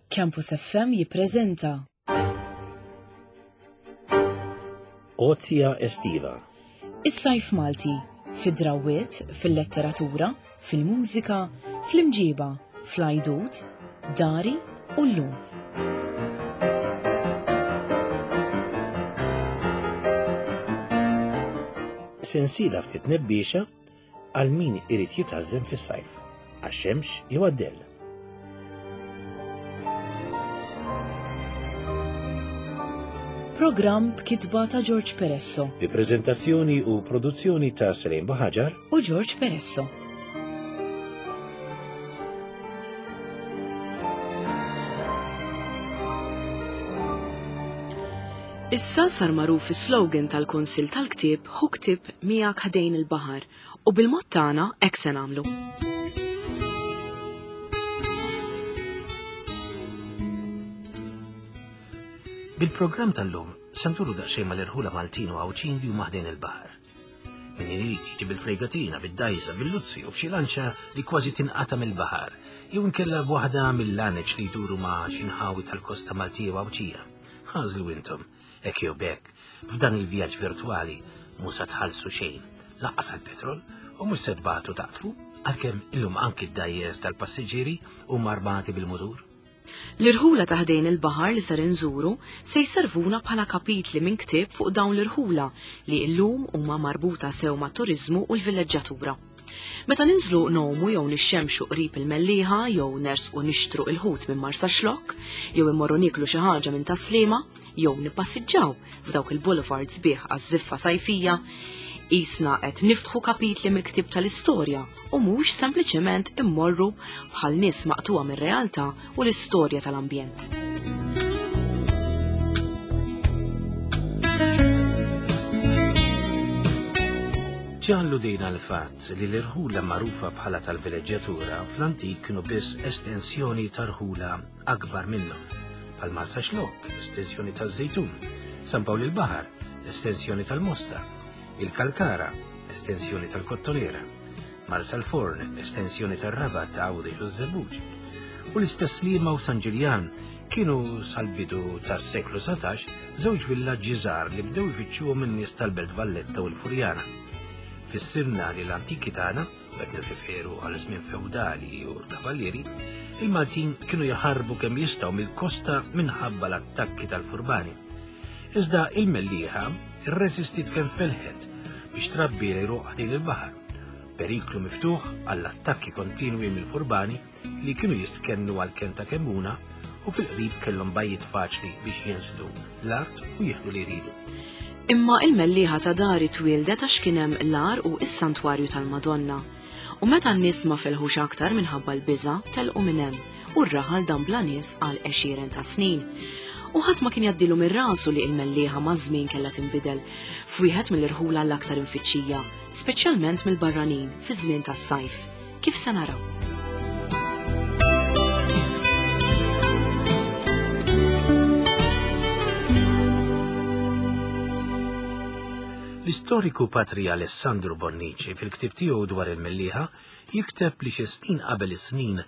Campus FM jippreżenta Ozja Estiva. Is-sajf Malti fid-drawwiet, fil-letteratura, fil-mużika, fl-imġiba, fl-għajdut, dari u llum. Sensiela ftit nebbiexa għal min irid jitgħażżem fis-sajf, għax-xemx jew għad-dell. Programm b'kitba ta' George Peresso Bi preżentazzjoni u produzzjoni ta' Selejn Baħaġar u George Peresso. Issa sar magħruf is-slogan tal-Kunsill tal-Ktieb hu ktib miegħek ħdejn il-baħar u bil-mod tagħna hekk se nagħmlu. Bil-programm tal-lum santuru daqsxejn mal-irħula Maltin u Għawċin li huma ħdejn il-baħar. Min irid jiġi bil-fregatina, bid-dajsa, bil-luzzi u b'xi lanċa li kważi tinqata mill-baħar, jew inkella b'waħda mill-laneġ li jduru ma' xi nħawi tal-kosta Maltija u Għawċija. Ħażlu intom, hekk jew bekk, f'dan il-vjaġġ virtwali mhux se tħallsu xejn, lanqas għall-petrol u mhux se tbagħtu taqtfu, għalkemm illum anki d-dajjes tal-passiġġieri huma arbati bil-mutur. L-irħula ta' ħdejn il-baħar li ser inżuru se jservuna bħala kapitli minn ktieb fuq dawn l-irħula li llum huma marbuta sew mat-turiżmu u l-villeġġatura. Meta ninżlu nomu jew nixxemxu qrib il-mellieħa jew nersqu nixtru il-ħut minn Marsa Xlokk, jew immorru niklu xi ħaġa minn Taslima, jew nippassiġġaw f'dawk il-boulevards sbieħ għaż-żiffa sajfija, qisna qed niftħu kapitli mill-ktieb tal-istorja u mhux sempliċement immorru bħal nies maqtuha mir-realtà u l-istorja tal-ambjent. Ġallu dejna l-fatt li l-irħula magħrufa bħala tal-villeġġatura fl-antik kienu biss estensjoni ta' rħula akbar minnhom, bħal Marsa Xlokk, estensjoni taż-Żejtun, San Pawl il-Baħar, estensjoni tal-Mosta, il-Kalkara, estensjoni tal-Kottonera, Marsa l-Forn, estensjoni tal-Rabat ta' Għawdex u Żebbuġ. U l-istess Lima u San Ġiljan kienu sal-bidu tas-seklu 17 żewġ villaġġi żgħar li bdew ifittxuhom in-nies tal-Belt Valletta u l-Furjana. Fissirna li l-antiki tagħna, qed nirreferu għal żmien fewdali u l-kavallieri, il-Maltin kienu jaħarbu kemm jistgħu mill-kosta minħabba l-attakki tal-Furbani. Iżda il-mellieħa irresistit kemm felħet biex trabbi l-għajruq ħdejn il-baħar, periklu miftuħ għall-attakki kontinwi mill-Furbani li kienu jistkennu għal-kenta kemmuna u fil-qrib kellhom bajjiet faċli biex jinslu l-art u jieħdu li jridu. Imma il-mellieħa ta' Dari twildet għax kien hemm l-ar u s-santwarju tal-Madonna. U meta n-nies ma felħux aktar minħabba l-biża' telqu minn hemm u rraħal dan bla nies għal 20 ta' snin. U ħadd ma kien jaddilu mir-rasu li l-mellieħa ma' żmien kellha tinbidel f'wieħed mill-irħula l-aktar infittxija, speċjalment mill-barranin fi żmien tas-sajf. Kif se naraw? L-istoriku patri Alessandro Bonnici fil-ktib tiegħu dwar il-mellieħa jikteb li xi snin qabel is-snin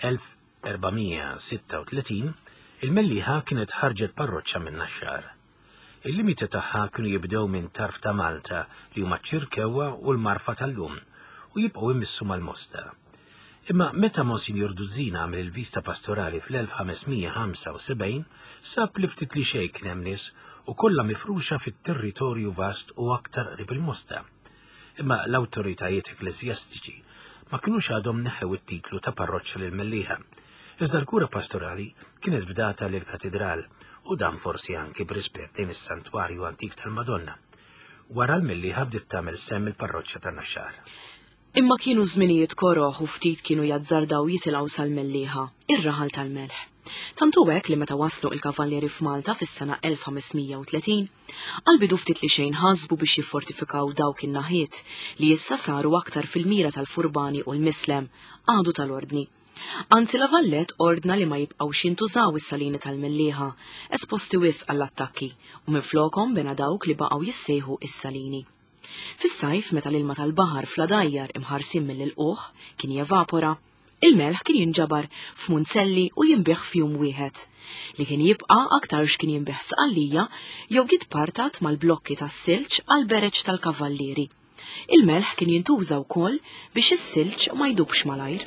1436 il-mellieħa kienet ħarġet parroċċa minn Naxxar. Il-limiti tagħha kienu jibdew minn Tarf ta' Malta li huma ċ-Ċirkewwa u l-Marfa tal-lum u jibqgħu immissu mal-Mosta. Imma meta Monsinjor Dużina għamel il-vista pastorali fl-1575 sab li ftit li xejn kien hemm nies u kollha mifruxa fit-territorju vast u aktar qrib il-Mosta. Imma l-awtoritajiet ekklesjastiċi ma kinux għadhom neħew it-titlu ta' parroċċa lil mellieħa. Iżda l-kura pastorali kienet bdata lil katedral u dan forsi anki b'rispett lejn is-santwarju antik tal-Madonna. Wara l-mellieħa bdiet tagħmel semm il-parroċċa ta' Naxxar. Imma kienu żminijiet koroħ u ftit kienu jazzardaw jitilgħu sal-mellieħa, ir-raħal tal-melħ. Tantu hekk li meta waslu il-kavallieri f'Malta fis-sena 1530, qalbidu ftit li xejn ħasbu biex jiffortifikaw dawk in-naħiet li issa saru aktar fil-mira tal-Furbani u l-Mislem għadu tal-ordni. Anzi la Vallet ordna li ma jibqgħux jintużaw is-salini tal-mellieħa, esposti wisq għall-attakki u minflokhom bena dawk li baqgħu jissejħu is-salini. Fis-sajf meta l-ilma tal-baħar fl-għadajjar imħarsin mill-ilquħ kien jevapora, Il-melħ kien jinġabar f'munzelli u jinbeħ f'jum wieħed, li kien jibqa' aktar x'kien jinbeħ sqallija jew jitpartat mal-blokki tas-silġ għal bereġġ tal-kavallieri. Il-melħ kien jintuża wkoll biex is-silġ ma jdubx malajr.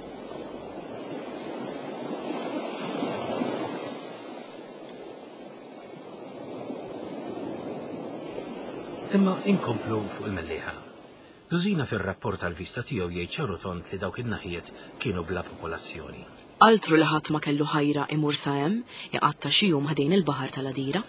Imma inkomplu fuq il-mellieħa. Dużina fir-rapport tal-vista tiegħu jgħid Charutont li dawk in-naħiet kienu bla popolazzjoni. Altru li ħadd ma kellu ħajra imur sa hemm jaqatta xi jum ħdejn il-baħar tal-Adira.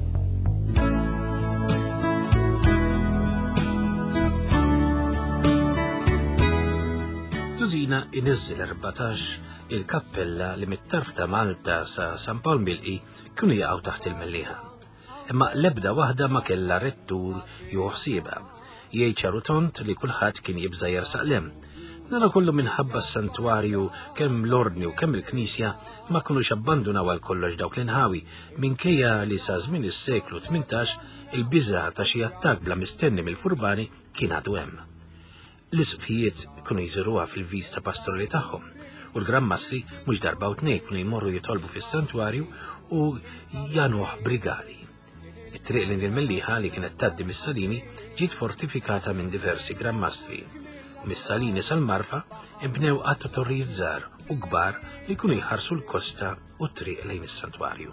Dużina iniżżel 14 il-kappella li mit-tarf ta' Malta sa San Pawl Milqi kienu jaqgħu taħt il-mellieħa. Imma l-ebda waħda ma kellha rettur jew ħsiebha. Jgħid Charutont li kulħadd kien jibża jersaq lem. Nara kollu minħabba s-santwarju kemm l-ordni u kemm il-Knisja ma kunux abbandunaw għal kollox dawk l-inħawi minkejja li sa żmien is-seklu 18 il-biża' ta' xi attakk bla mistenni mill-furbani kien għadu hemm. L-isfijiet kienu jżiruha fil-vista pastorali tagħhom u l-Gran-Mastri mhux darba u tnejn kienu jmorru jitolbu fis-santwarju u januh brigali. It-triq lejn il-mellieħa li kienet tgħaddi mis-Salini ġiet fortifikata minn diversi Gran-Mastri. Mis-Salini sal-Marfa inbnew qatt torrijiet żgħar u kbar li kienu jħarsu l-kosta u t-triq lejn is-santwarju.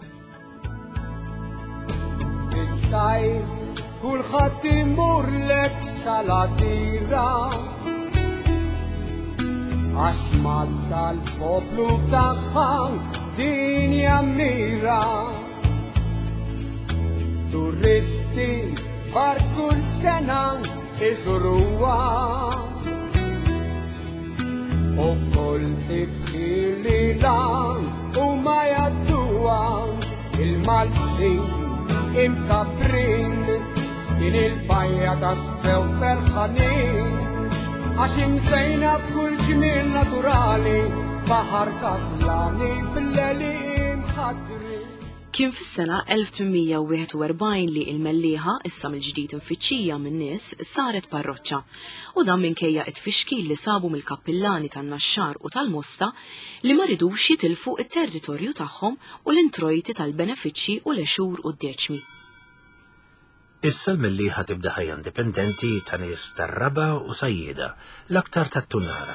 Is-sajf kulħadd imur lek sal-Adira għax Malta l-poplu tagħha din jammira. Turisti bar kull sena iżuruha u kull tibħilila u ma jadduha il-Maltin imkabrin din il-bajja tas-sew ferħanin għax imsejna b'kull ġmiel naturali baħar kaflani bil-lelim ħadri. Kien fis-sena 1841 li il-mellieħa issa mill-ġdid infittxija min-nies saret parroċċa u dan minkejja t-tfixkil li sabu mill-kappillani tan-Naxxar u tal-Mosta li ma ridux jitilfu it-territorju tagħhom u l-introjti tal-benefiċċji u l-għexur u d-deċmi. Issa l-mellieħa tibda ħajja indipendenti ta' nies tar-Raba u Sajjieda, l-aktar tat-Tunara.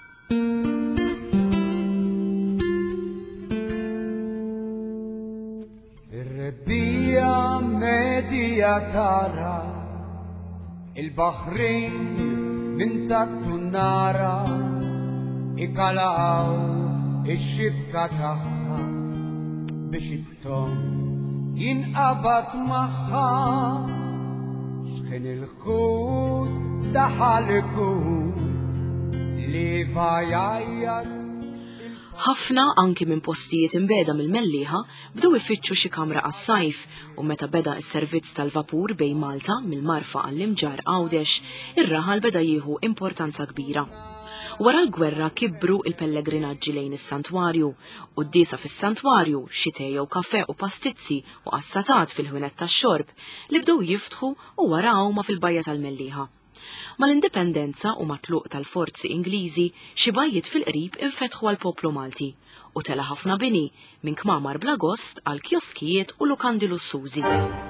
Ir-rebbija medja tara il-baħrin minn tat-Tunara ikalaw ix-xibka tagħha biex it-tom jinqabad magħha x'kien il-ħut daħal ikun li vajajjat. Ħafna anki minn postijiet imbeda mill-mellieħa bdew ifittxu xi kamra għas-sajf u meta beda s-servizz tal-vapur bejn Malta mill-Marfa għall-Imġar Għawdex, ir-raħal beda jieħu importanza kbira. Wara l-gwerra kibru il-pellegrinaġġi lejn is-santwarju u d-diesa fis-santwarju xi tej jew kafè u pastizzi u qassatat fil-ħwienet tax-xorb li bdew jiftħu u waraw ma fil-bajja tal-mellieħa. Mal-indipendenza u matluq tal-forzi Ingliżi xi bajjiet fil-qrib infetħu għall-poplu Malti u tela ħafna bini minn kmamar bl-agost għal kjoskijiet u lukandi lussużi.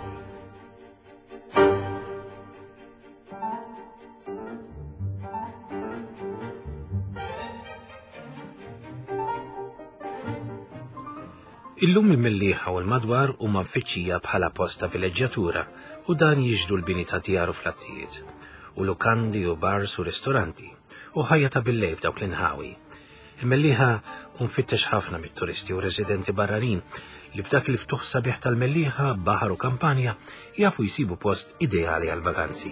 Illum il-mellieħa u l-madwar huma mfittxija bħala posta vileġġjatura u dan jiġdu l-bini ta' djar u flattijiet u lukandi u bars u ristoranti u ħajja ta' billejl b'dawk l-inħawi. Il-mellieħa nfittex ħafna mit-turisti u residenti barranin li f'dak il-ftuħ sabiħ tal-mellieħa, baħar u kampanja jafu jsibu post ideali għal-vakanzi.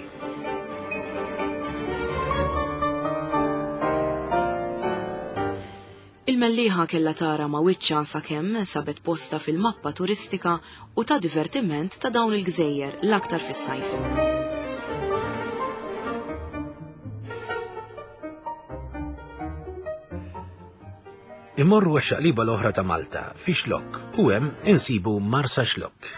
Il-mellieħa kellha tara ma' wiċċa sakemm sabet posta fil-mappa turistika u ta' divertiment ta' dawn il-gżejjer l-aktar fis-sajf. Imorru għax-xaqliba l-oħra ta' Malta fi Xlokk u hemm insibu Marsa Xlokk.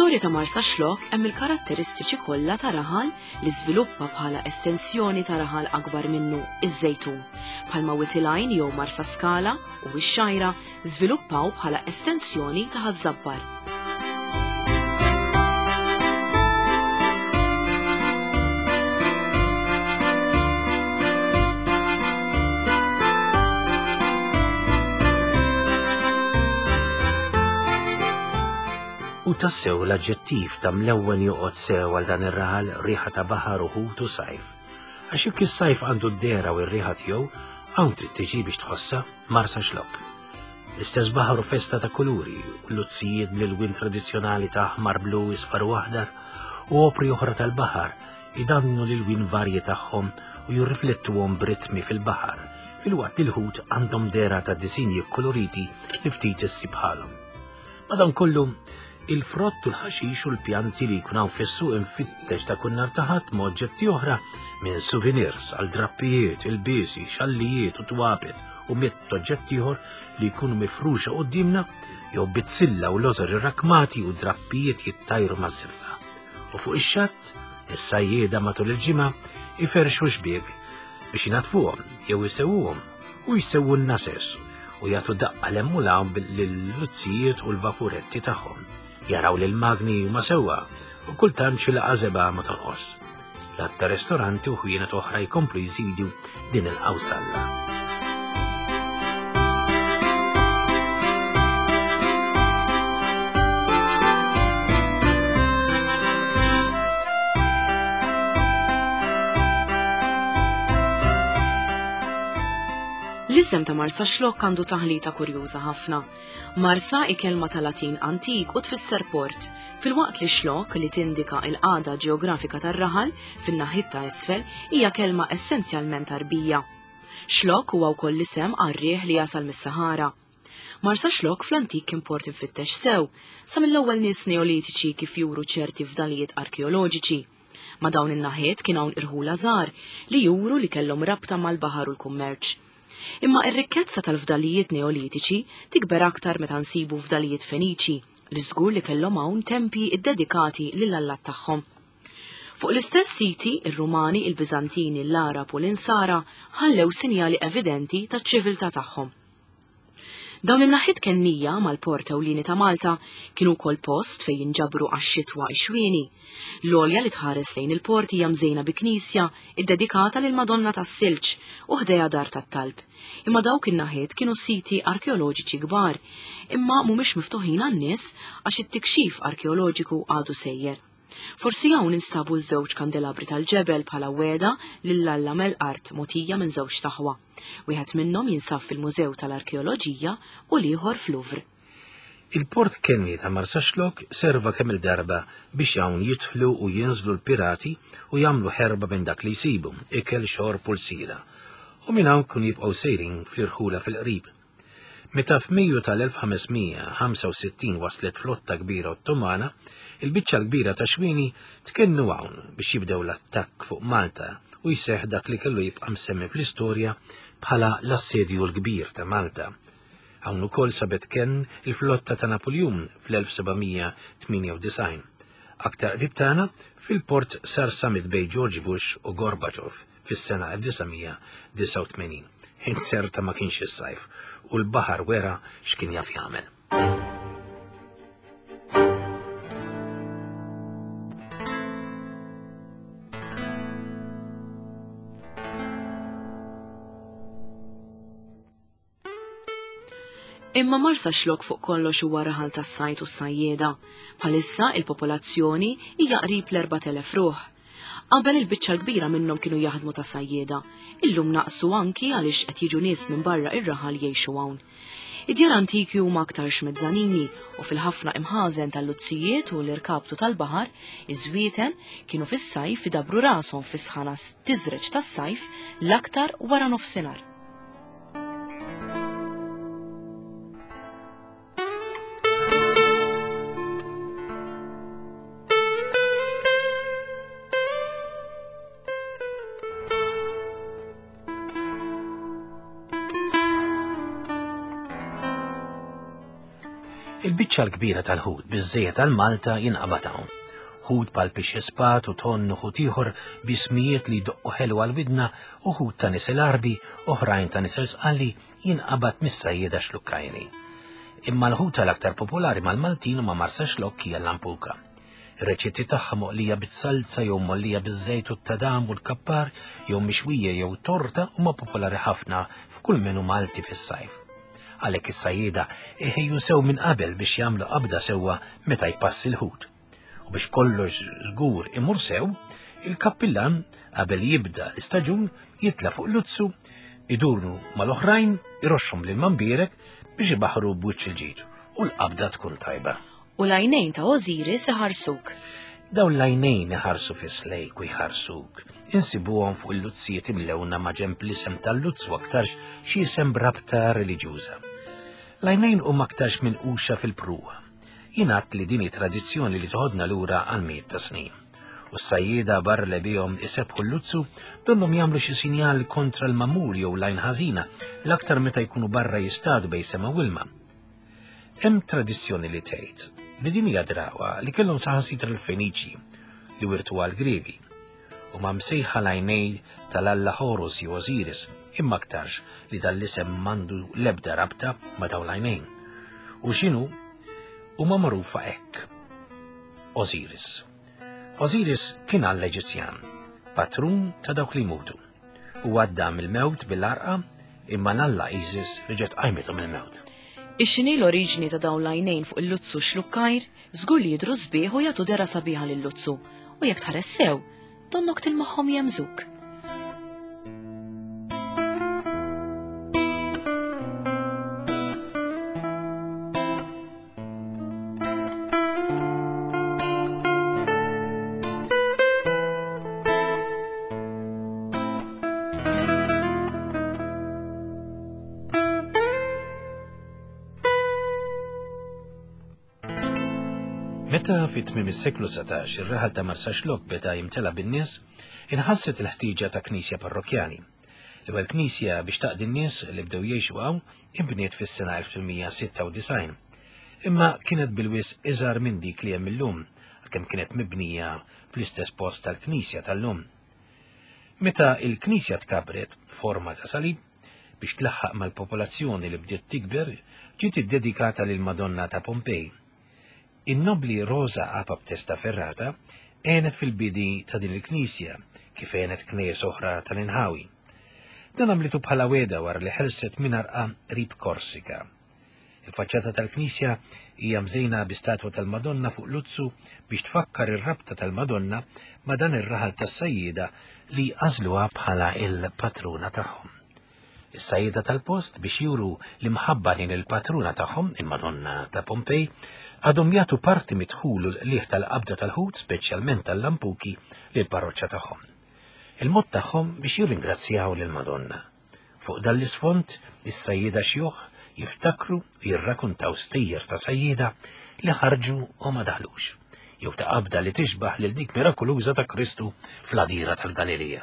Fl-istorja ta' Marsa Xlokk hemm il-karatteristiċi kollha ta' raħal li żviluppa bħala estensjoni ta' raħal akbar minnu, iż-żejtun. Bħalma Witilajn jew Marsa Skala u x-Xajra żviluppaw bħala estensjoni ta' Ħażabbar. U tassew l-aġġettiv ta' mlewwen joqgħod sew għal dan ir-raħal riħa ta' baħar u ħut u sajf. Għax jekk is-sajf għandu d-dera u r-riħa tiegħu, hawn trid tiġi biex tħossha Marsa Xlokk. L-istess baħar u festa ta' kuluri, luzzijiet bl-ilwin tradizzjonali ta' aħmar, blu, isfar u aħdar, u opri oħra tal-baħar idannu l-ilwin varji tagħhom u jirriflettuhom b'ritmi fil-baħar, filwaqt li l-ħut għandhom dera ta' disinji koloriti li ftit issib bħalhom. Madankollu, il-frott u l-ħaxix u l-pjanti li jkunaw fissu infittex ta' kunnar taħat moġġetti oħra minn souvenirs għal drappijiet, il-bisi, xallijiet u twapet u mitt oġġetti ieħor li jkunu mifruxa qudiemna jew bitzilla u lożar irrakmati u drappijiet jittajru maż-żiffa. U fuq ix-xatt, is-sajjieda matul il-ġimgħa iferxu xbieg biex jingħatfuhom jew isewwuhom u jsewwu n-nases u jagħtu daqqa l-emmulaw lill-luzzijiet u l-vapuretti tagħhom. Jaraw li l-magni huma sewwa u kultant xi laqgħa żebgħa ma tonqos. L-atta ristoranti u ħwienet oħra jkomplu jżidu din il-qawsalla. L-isem ta' Marsa Xlokk għandu taħlita kurjuża ħafna. Marsa hi kelma ta' Latin antik u tfisser port, filwaqt li Xlokk li tindika l-qagħda ġeografika tar-raħal fin-naħit ta' isfel hija kelma essenzjalment Arbija. Xlokk huwa wkoll isem għar-riħ li jasal mis-Sahara. Marsa Xlokk fl-antik kien port infittex sew, sa mill-ewwel nies neolitiċi kif juru ċerti fdalijiet arkeoloġiċi. Ma dawn in-naħiet kien hawn irħula żgħar li juru li kellhom rabta mal-baħar u l-kummerċ. Imma r-rikkezza tal-fdalijiet neolitiċi tikber aktar meta nsibu fdalijiet Feniċi li żgur li kellhom hawn tempji iddedikati lill-Allat tagħhom. Fuq l-istess siti, ir-Rumani, il-Biżantini, l-Arab u l-Insara ħallew sinjali evidenti taċ-ċiviltà tagħhom. Dawn in-naħiet kennija mal-port ewlieni ta' Malta kienu wkoll post fejn jinġabru għax-xitwa ix-xwieni. L-olja li tħares lejn il-port hija mżejna bi knisja iddedikata lil Madonna tas-Silġ u ħdejja dar tat-talb. Imma dawk in-naħiet kienu siti arkeoloġiċi kbar, imma mhumiex miftuħin għan-nies għax it-tikxif arkeoloġiku għadu sejjer. Forsi hawn instabu ż-żewġ kandelabri tal-ġebel bħala weda lill-Alla Mel-Art mogħtija minn żewġ taħwa. Wieħed minnhom jinsab fil-Mużew tal-Arkeoloġija u l-ieħor fl-Louvre. Il-port kenni ta' Marsa Xlokk serva kemm il-darba biex hawn jidħlu u jinżlu l-pirati u jagħmlu ħerba minn dak li jsibu, ikel, xorb u l-sira. U minn hawn kienu jibqgħu sejrin fl-irħula fil-qrib. Meta f'Mejju tal-1565 waslet flotta kbira Ottomana, il-biċċa l-kbira ta' xwieni tkennu hawn biex jibdew l-attakk fuq Malta u jseħħ dak li kellu jibqa' msemmi fl-istorja bħala l-assedju l-kbir ta' Malta. Hawn ukoll sabet kenn il-flotta ta' Napoleon fl-1798. Aktar qrib tagħna fil-port sar summit bejn George Bush u Gorbachev fis-sena 1989. Inserta ma kienx is-sajf u l-baħar wera x'kien jaf jagħmel. Imma Marsa Xlokk fuq kollox huwa raħal tas-sajd u s-sajjieda. Bħalissa il-popolazzjoni hija qrib l-4,000 ruħ. Qabel il-biċċa l-kbira minnhom kienu jaħdmu ta' sajjieda. Illum naqsu anki għaliex qed jiġu nies minn barra ir-raħal jgħixu hawn. Id-djar antiki huma aktar x'mezzanini u fil-ħafna imħażen tal-luzzijiet u l-irkabtu tal-baħar, iż-żwieten kienu fis-sajf idabru rashom fis-sħana tiżreġ tas-sajf l-aktar wara nofsinhar. Il-biċċa l-kbira tal-ħut biż-żejjed tal-Malta jinqabad hawn. Ħut pal pixxi spat u tonnu ħut ieħor bismijiet li jdoqqu ħelu għal-widna u ħut ta' nisel arbi oħrajn ta' nisel sqalli jinqabad mis-sajjieda xlukkajni. Imma l-ħut tal-aktar popolari mal-Maltin huma marsa xlokk hija l-lampuka. Ir-reċetti tagħha moqlija bit-salza jew mollija biż-żejt u t-tadam u l-kappar jew mixwija jew torta huma popolari ħafna f'kull menu Malti fis-sajf. Għalhekk is-sajjieda iħejju sew minn qabel biex jagħmlu qabda sewwa meta jpassi l-ħut. U biex kollox żgur imur sew, il-kappillan qabel jibda l-istaġun jitla fuq l-uzzu, idurnu mal-oħrajn, iroxxhom lil manbierek biex ibaħru b'wiċċ il-ġid u l-qabda tkun tajba. U l-għajnejn ta' Osiris iħarsuk. Dawn l-għajnejn iħarsu fis-slejk u jħarsuk. Insibuhom fuq il-luzzijiet imlewna ma' ġenb l-isem tal-luzz u aktarx xi isem brabta reliġjuża. L-għajnejn huma aktarx minn quxa fil-pruwa. Jingħad li din tradizzjoni li toħodna lura għal miet ta' snin. U s-sajjieda barra li bihom isebħu l-luzzu donnhom jagħmlu xi sinjal kontra l-mamul jew lajn ħażina l-aktar meta jkunu barra jistadu bejn sema u ilma. Hemm tradizzjoni li tgħid li din hija drawa li kellhom saħansitra l-Feniċi li wirtu għall-Griegi u ma msejħa l-għajnej tal-Alla Horus jew Osiris imma aktarx li dal-isem mandu l-ebda rabta ma dawn l-għajnejn. U x'inhu huma magħrufa hekk. Osiris. Osiris kien Alla-Eġizzjan, patrun ta' dawk li jmutu. U għadda mill-mewt bil-arqa imma l-Alla Isis reġgħet qajmithom mill-mewt. Ix-xini l-oriġini ta' dawn l-għajnejn fuq il-luzzu xlukkajr żgur li jidhru sbieħ u jagħtu dera sabiħa lil-luzzu u jekk tħares sew donnok tilmaħħom jemżuk. Meta fit-tmiem is-seklu 17 ir-raħal ta' Marsa Xlokk beda jimtela bin-nies, inħasset il-ħtieġa ta' knisja parrokjali. L-ewwel knisja biex taqdi n-nies li bdew jgħixu hawn inbniet fis-sena 1896. Imma kienet bilwis iżgħar minn dik li hemm illum, għalkemm kienet mibnija fl-istess post tal-knisja tal-lum. Meta l-knisja tkabret forma ta' salib biex tlaħħaq mal-popolazzjoni li bdiet tikber, ġiet iddedikata lil Madonna ta' Pompej. In-nobli Rosa Apaptesta Ferrata għenet fil-bidi ta' din il-knisja kif għenet knies oħra tal-Inħawi. Dan għamlitu bħala weda wara li ħelset minn arqa rib Korsika. Il-faċċata tal-knisja hija mżejna bi statwa tal-Madonna fuq Luzzu biex tfakkar ir-rabta tal-Madonna ma' dan ir-raħal tas-sajjieda li għażluha bħala il-patruna tagħhom. Is-sajjieda tal-post biex juru li mħabba lejn il-patruna tagħhom, il-Madonna ta' Pompej, għadhom jagħtu parti midħul liħ tal-qabda tal-ħut speċjalment tal-lampuki lil parroċċa tagħhom. Il-mod tagħhom biex jirringrazzjaw lil Madonna. Fuq dan l-isfond, is-sajjieda xjuħ jiftakru u jirrakkuntaw stejjer ta' sajjieda li ħarġu u ma daħlux, jew ta' qabda li tixbaħ lil dik mirakoluża ta' Kristu fl-għadira tal-Galilea.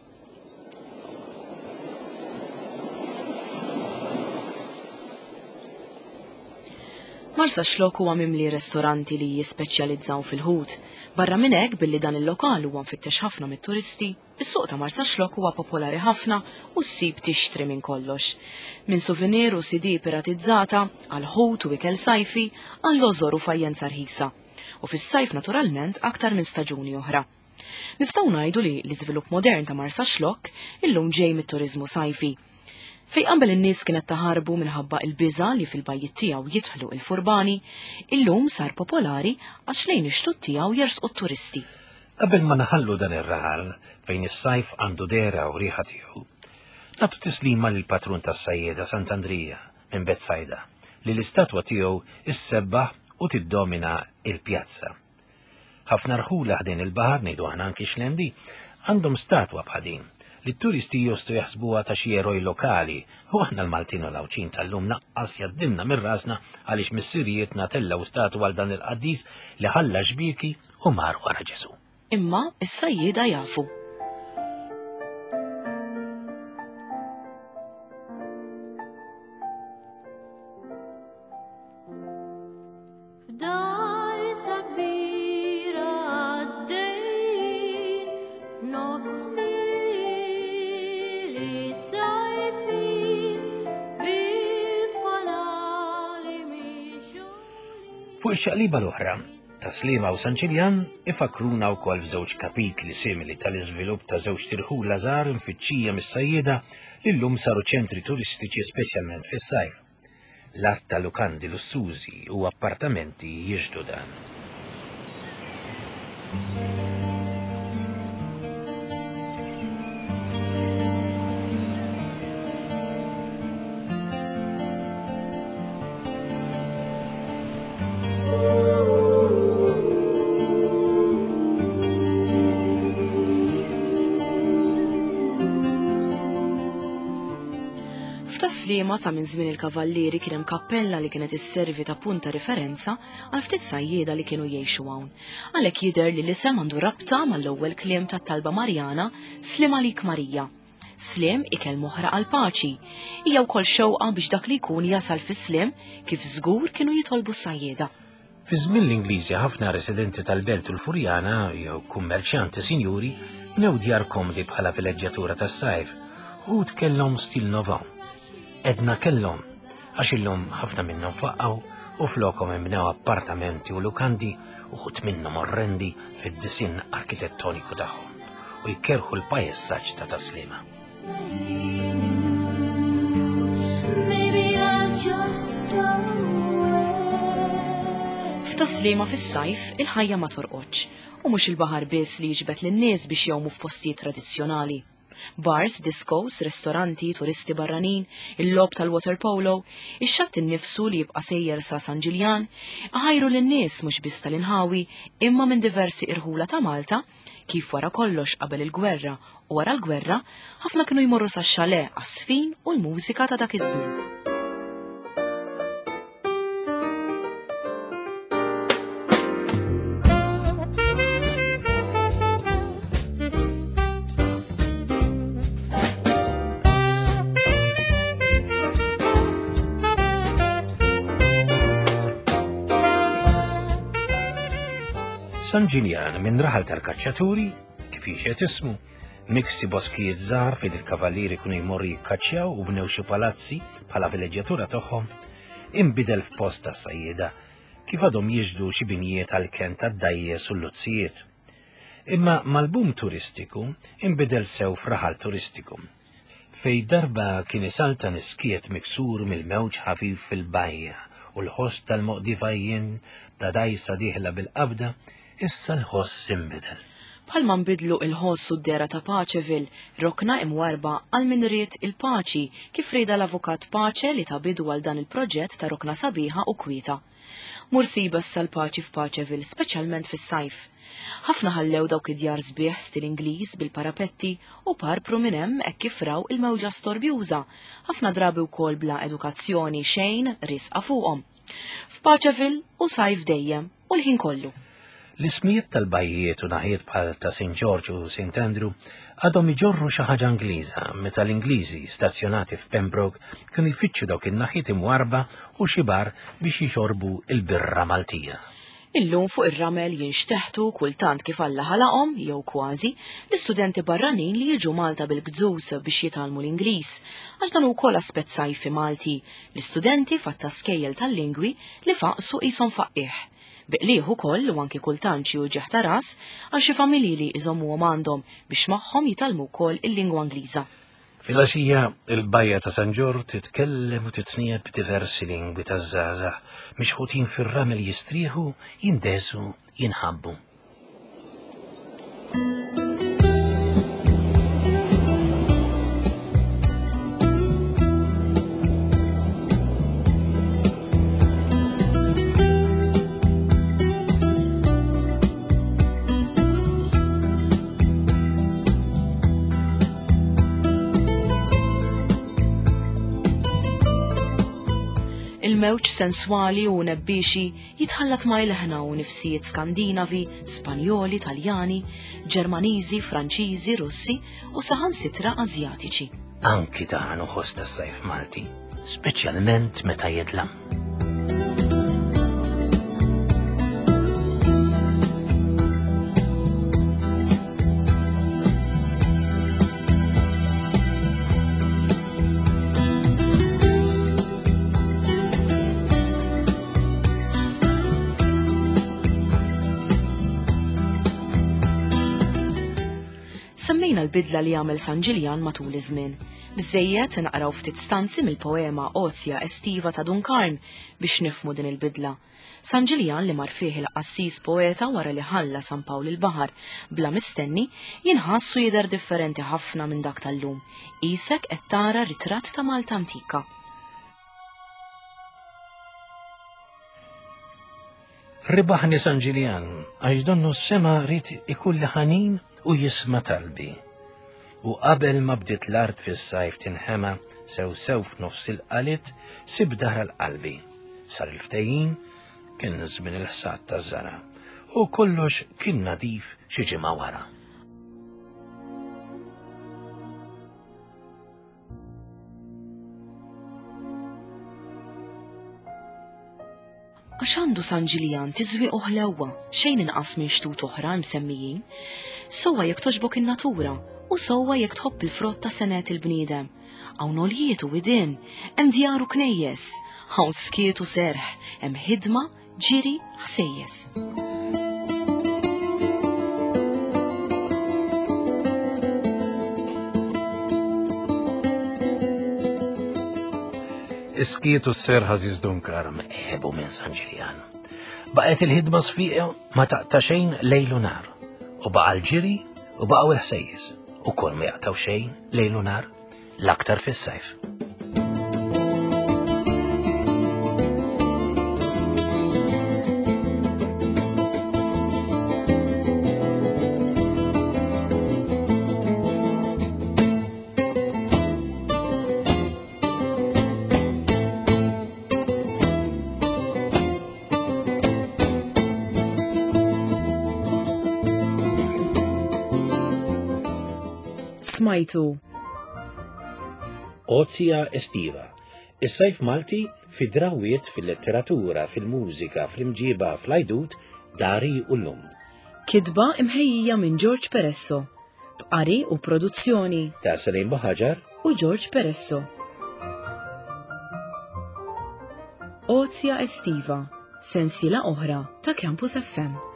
Marsa Xlokk huwa mimli restoranti li jispeċjalizzaw fil-ħut. Barra minn hekk billi dan il-lokal huwa mfittex ħafna mit-turisti, is-suq ta' Marsa Xlokk huwa popolari ħafna u ssib tixtri minn kollox. Minn souvenir u CD piratizzata, għal ħut u ikel sajfi, għal lożor u fajjenza rħisa. U fis-sajf naturalment aktar minn staġuni oħra. Nistgħu ngħidu li l-iżvilupp modern ta' Marsa Xlokk illum ġej mit-turiżmu sajfi. Fej qabel in-nies kienet taħarbu minħabba il-biża li fil-bajjiet tiegħu jidħlu il-furbani, illum sar popolari għax lejn ix-xtut tiegħu jersqu t-turisti. Qabel ma naħallu dan ir-raħal fejn is-sajf għandu dera u riħa tiegħu, nagħtu tislima lill-patrun tas-sajjieda Sant'Andrija minn Bethsaida li l-istatwa tiegħu issebbaħ u tiddomina il-pjazza. Ħafna rħula ħdin il-baħar ngħidu aħna anki xlendi għandhom statwa bħadin li t-turisti jostu jaħsbuha ta' xi eroj lokali u aħna l-Maltin u l-Awċin tal-lum naqqas jaddilna minn rasna għaliex missirijiet natellaw statu għal dan il-qaddis li ħalla xbieki u mar wara Ġesu. Imma is-sajjieda jafu. Fuq ix-xaqliba l-oħra, ta' Sliema u San Ġiljan ifakruna wkoll f'żewġ kapitli simili tal-iżvilupp ta' żewġ tirħula żgħar mfittxija mis-sajjieda li llum saru ċentri turistiċi speċjalment fis-sajf. L-att ta' lukandi lussużi u appartamenti jiġdu dan. Sliema sa minn żmien il-kavallieri kien hemm kappella li kienet isservi ta' punta referenza għal ftit sajjieda li kienu jgħixu hawn. Għalhekk jidher li l-isem għandu rabta mal-ewwel kliem tat-talba Marjana Slim għalik Marija. Slim ikel moħra għal paċi. Hija wkoll xewqa biex dak li jkun jasal fi Slim kif żgur kienu jitolbu s-sajjieda. Fi żmien l-Ingliżi ħafna residenti tal-Belt u l-Furjana jew kummerċjanti sinjuri bnew djar komdi bħala vileġġjatura tas-sajf u tkellhom stil nova. Edna kellhom, għax illum ħafna minnhom twaqqgħu u flokhom imbnew appartamenti u lukandi uħud minnhom orrendi fid-disinn arkitettoniku tagħhom u jkerħu l-pajessaġġ ta' Sliema. F'ta' Sliema fis-sajf il-ħajja ma torqodx u mhux il-baħar biss li jiġbed lin-nies biex jgħumu f'postijiet tradizzjonali. Bars, discos, ristoranti, turisti barranin, il-lob tal-water polo, ix-xatt innifsu li jibqa' sejjer sa San Ġiljan, ħajru lin-nies mhux biss tal-inħawi imma minn diversi irħula ta' Malta, kif wara kollox qabel il-gwerra u wara l-gwerra ħafna kienu jmorru sax-xale għas-sfin u l-mużika ta' dak iż-żmien. San Ġiljan minn raħal tal-kaċċaturi, kif jiexet ismu, miksi boskijiet żgħar fejn il-kavallieri kienu jmorru jikkaċċjaw u bnew xi palazzi bħala vileġġjatura tagħhom, inbidel f'post ta' sajjieda kif għadhom jiġdu xi binjiet għall-kent tad-dajjes u l-luzzijiet. Imma mal-boom turistiku inbidel sew f'raħal turistiku. Fej darba kien isalta niskiet miksur mill-mewġ ħafif fil-bajja u l-ħoss tal-moqdifajjin ta' dajsa dieħla bil-qabda issa l-ħoss inbidel. Bħalma nbidlu il-ħoss u d-dera ta' Paċeville, rokna imwarba għal min ried il-paċi kif rieda l-avukat Paċe li ta' bidu għal dan il-proġett ta' rokna sabiħa u kwieta. Mursiba s-sal-paċi f'Paċeville, speċjalment fis-sajf. Ħafna ħallew dawk id-djar sbieħ stil Ingliż bil-parapetti u parpru minn hemm hekk kif raw il-mewġa storbjuża, ħafna drabi wkoll bla edukazzjoni xejn risqa fuqhom. F'Paċeville u sajf dejjem u l-ħin kollu. L-ismijiet tal-bajjiet u naħiet bħal ta' St. George u St. Andrew għadhom iġorru xi ħaġa Ingliża meta l-Ingliżi stazzjonati f'Pembroke kienu jfittxu dawk in-naħiet imwarba u xi bar biex jixorbu l-birra Maltija. Illum fuq ir-ramel jinxteħtu kultant kif Alla ħalaqhom jew kważi l-istudenti barranin li jiġu Malta bil-gżus biex jitalmu l-Ingliż, għax dan ukoll aspett sajfi Malti, l-istudenti fatta skejjel tal-lingwi li faqsu qishom faqqih. Biqlieħ ukoll u anki kultant xi uġieħ ta' ras għal xi familji li jżommuhom għandhom biex magħhom jitalmu wkoll il-lingwa Ingliża. Fil-għaxija il-bajja ta' San Ġorġ titkellem u titnieb b'diversi lingwi taż-żgħażagħ mixħutin fir-ramel jistrieħu, jindesu, jinħabbu. Il-mewġ senswali u nebbixi jitħallat ma' il-ħna u nifsijiet Skandinavi, Spanjoli, Taljani, Ġermaniżi, Franċiżi, Russi u saħansitra Asjatiċi. Anki dan uħoss tas-sajf Malti, speċjalment meta jedlam. l-bidla li għamel San Ġiljan matul iż-żmien. Biżejjed inqraw ftit stanzi mill-poema Ozja Estiva ta' Dunkarn biex nifmu din il-bidla. San Ġiljan li mar fih il-qassis poeta wara li ħalla San Pawl il-baħar bla mistenni jinħassu jidher differenti ħafna minn dak tal-lum. Isek qed tara ritratt ta' Malta antika. Ribaħni San Ġiljan għax donnu s-sema rrit ikulli ħanin u jisma talbi. U qabel ma bdiet l-art fis-sajf tinħema sew f'nofs il-qalit sib daħra l-qalbi. Sar il-ftehim kien żmien il-ħsad taż-żara u kollox kien nadif xi ġimgħa wara. Għax għandu San Ġiljan tiżwieq oħlewwa xejn inqas minn xtut oħra msemmijin, sewwa jekk toġbok in-natura u sewwa jekk tħobb il-frott ta' senet il-bniedem. Hawn oljiet u widien, hemm djar u knejjes, hawn skiet u serħ, hemm ħidma, ġiri, ħsejjes. Iskiet u s-serħa Dunkar meħebu minn San Ġiljan. Baqet il-ħidma sfiqa ma taqta' xejn lejl u nar. U baqa' l-ġiri u baqgħu l-ħsejjes. U kol ma jaqtaw xejn lejl u nar l-aktar fis-sajf. Smajtu Ozja Estiva, is-sajf Malti fid-drawiet fil-letteratura, fil-mużika, fl-imġiba, fl-għajdut, dari u l-lum. Kidba imħejjija minn George Peresso, b'qari u produzzjoni ta' Salim Baħaġar u George Peresso. Ozja Estiva, sensiela oħra ta' Campus FM.